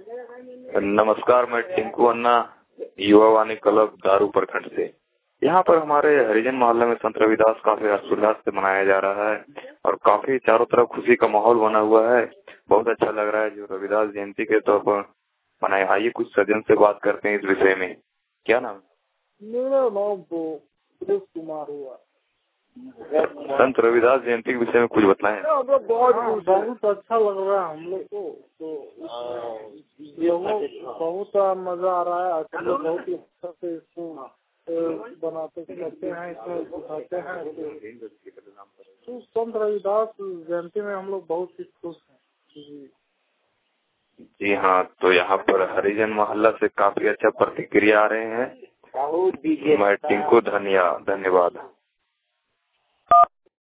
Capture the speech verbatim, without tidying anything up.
नमस्कार, मैं टिंकू अन्ना, युवा वाणी क्लब दारू प्रखंड से। यहाँ पर हमारे हरिजन मोहल्ले में संत रविदास काफी हर्षोल्लास से मनाया जा रहा है और काफी चारों तरफ खुशी का माहौल बना हुआ है। बहुत अच्छा लग रहा है जो रविदास जयंती के तौर पर मनाए। आइए कुछ सज्जन से बात करते हैं इस विषय में। क्या नाम? मेरा नाम तो सुरेश कुमार हुआ। संत रविदास जयंती के विषय में कुछ बताएं। बहुत बहुत अच्छा लग रहा है हम लोग को, तो बहुत मजा आ रहा है। हम लोग बहुत ही अच्छा से इसको बनाते करते हैं, इसमें दिखाते हैं। तो संत रविदास जयंती में हम लोग बहुत ही खुश हैं। जी हाँ, तो यहाँ पर हरिजन मोहल्ला से काफी अच्छा प्रतिक्रिया आ रहे हैं। मैं टिंकू धनिया धन्यवाद।